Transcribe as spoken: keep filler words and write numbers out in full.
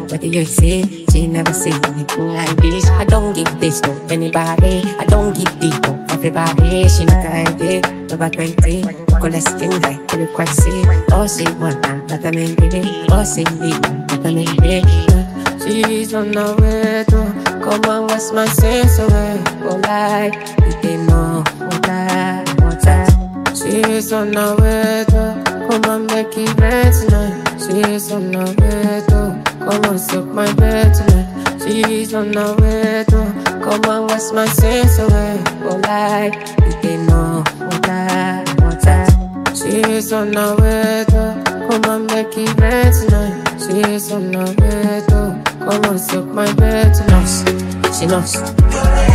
What do you say? She never see anything like this. I don't give this to anybody. I don't give this to everybody. She not like it, never twenty. Color skin like every quite see. Oh, she want that, but I mean, baby. Oh, she need that, but I mean, baby. She's on the way to come on, what's my sense away? Go like, you didn't know what I, what I. She's on the way to come on, make it red tonight. She's on the way to come on, soak my bed tonight. She's on the way to come on, what's my sense away? Go like, you didn't know what I, what I. She's on the way to come on, make it red tonight. She's on the way to come on, soak my bed tonight. She knows.